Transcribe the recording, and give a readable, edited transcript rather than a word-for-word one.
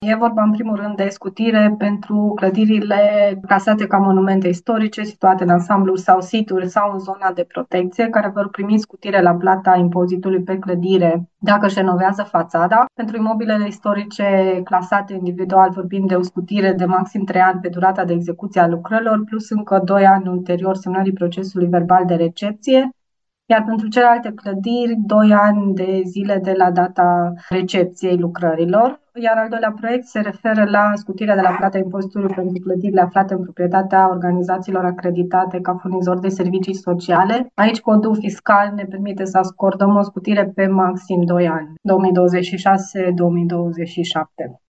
E vorba în primul rând de scutire pentru clădirile clasate ca monumente istorice, situate în ansambluri sau situri sau în zona de protecție, care vor primi scutire la plata impozitului pe clădire dacă își renovează fațada. Pentru imobilele istorice clasate individual vorbim de o scutire de maxim 3 ani pe durata de execuție a lucrărilor, plus încă 2 ani ulterior semnării procesului verbal de recepție, iar pentru celelalte clădiri, 2 ani de zile de la data recepției lucrărilor. Iar al doilea proiect se referă la scutirea de la plata impozitului pentru clădirile aflate în proprietatea organizațiilor acreditate ca furnizori de servicii sociale. Aici codul fiscal ne permite să acordăm o scutire pe maxim 2 ani, 2026-2027.